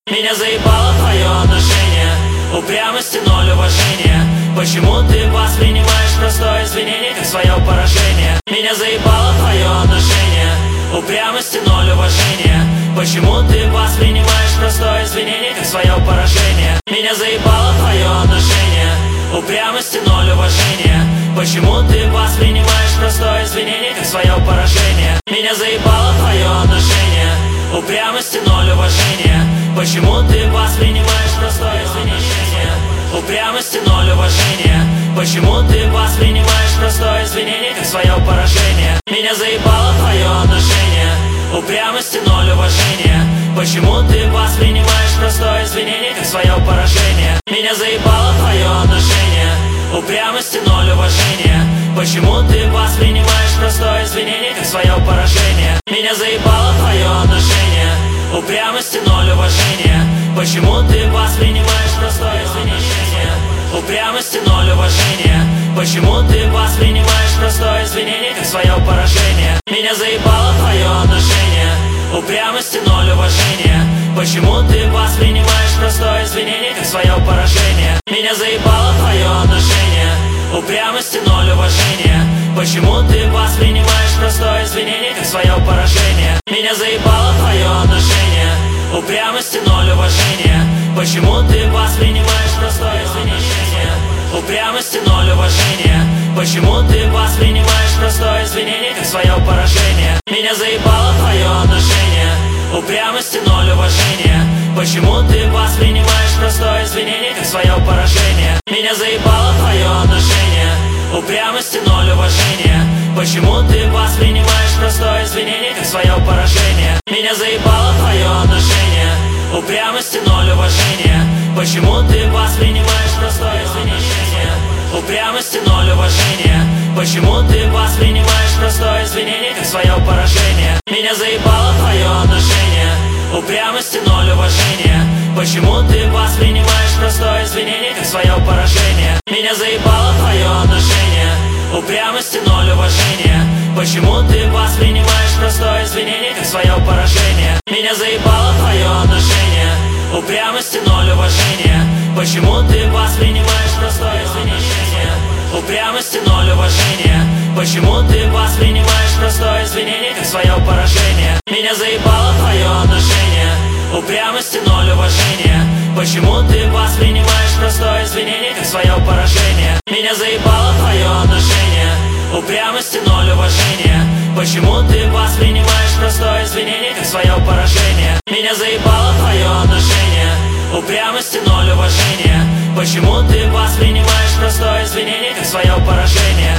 Меня заебало твое отношение, упрямости ноль уважения. Почему ты воспринимаешь простое извинение как свое поражение? Меня заебало твое отношение, упрямости ноль уважения. Почему ты воспринимаешь простое извинение как свое поражение? Меня заебало твое отношение, упрямости ноль уважения. Почему ты воспринимаешь простое извинение как свое поражение? Меня заебало твое отношение, упрямости ноль уважения. Почему ты воспринимаешь простое извинение? Упрямости ноль уважения. Почему ты воспринимаешь простое извинение как свое поражение? Меня заебало твое отношение, упрямости ноль уважения. Почему ты воспринимаешь простое извинение как свое поражение? Меня заебало твое отношение, упрямости ноль уважения. Почему ты воспринимаешь простое извинение как свое поражение? Меня заебало твое отношение, упрямости ноль уважения. Почему ты воспринимаешь простое извинение? Упрямости ноль уважения. Почему ты воспринимаешь простое извинение как свое поражение? Меня заебало твое отношение, упрямости ноль уважения. Почему ты воспринимаешь простое извинение как свое поражение? Меня заебало твое отношение, упрямости ноль уважения. Почему ты воспринимаешь простое извинение как свое поражение? Меня заебало твое отношение, упрямости ноль уважения. Почему ты воспринимаешь простое извинение? Упрямости ноль уважения. Почему ты воспринимаешь простое извинение как свое поражение? Меня заебало твое отношение, упрямости ноль уважения. Почему ты воспринимаешь простое извинение как свое поражение? Меня заебало твое отношение, упрямости ноль уважения. Почему ты воспринимаешь простое извинение как свое поражение? Меня заебало твое отношение, упрямости ноль уважения. Почему ты воспринимаешь простое извинение? Упрямости ноль уважения. Почему ты воспринимаешь простое извинение как свое поражение? Меня заебало твое отношение, упрямости ноль уважения. Почему ты воспринимаешь простое извинение как свое поражение? Меня заебало твое отношение, упрямости ноль уважения. Почему ты воспринимаешь простое извинение как свое поражение? Меня заебало твое отношение, упрямости ноль уважения. Почему ты воспринимаешь простое извинение? Упрямости ноль уважения. Почему ты воспринимаешь простое извинение как свое поражение? Меня заебало твое отношение, упрямости ноль уважения. Почему ты воспринимаешь простое извинение как свое поражение? Меня заебало твое отношение, упрямости ноль уважения. Почему ты воспринимаешь простое извинение как свое поражение? Меня заебало твое отношение, упрямости ноль уважения. Почему ты воспринимаешь